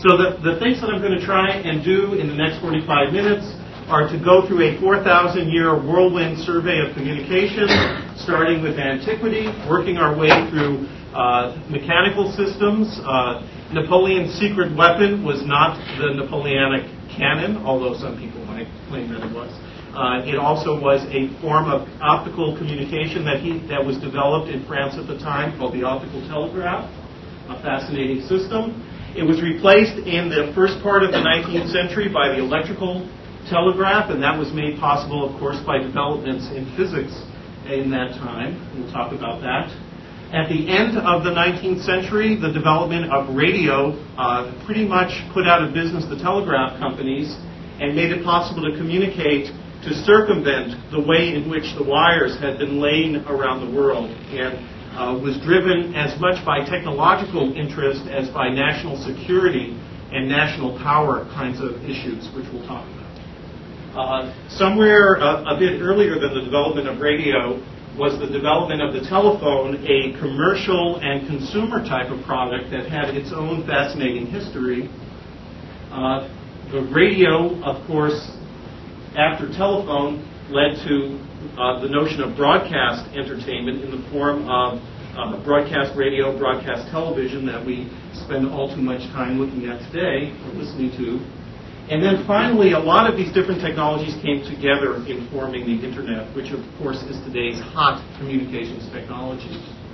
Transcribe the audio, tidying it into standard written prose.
So the things that I'm going to try and do in the next 45 minutes are to go through a 4,000-year whirlwind survey of communication, starting with antiquity, working our way through mechanical systems. Napoleon's secret weapon was not the Napoleonic cannon, although some people might claim that it was. It also was a form of optical communication that was developed in France at the time called the optical telegraph, a fascinating system. It was replaced in the first part of the 19th century by the electrical telegraph, and that was made possible, of course, by developments in physics in that time. We'll talk about that. At the end of the 19th century, the development of radio pretty much put out of business the telegraph companies and made it possible to communicate to circumvent the way in which the wires had been laying around the world, and was driven as much by technological interest as by national security and national power kinds of issues, which we'll talk about. Somewhere a bit earlier than the development of radio was the development of the telephone, a commercial and consumer type of product that had its own fascinating history. The radio, of course, after telephone, led to the notion of broadcast entertainment in the form of broadcast radio, broadcast television that we spend all too much time looking at today or listening to. And then finally, a lot of these different technologies came together in forming the Internet, which of course is today's hot communications technology.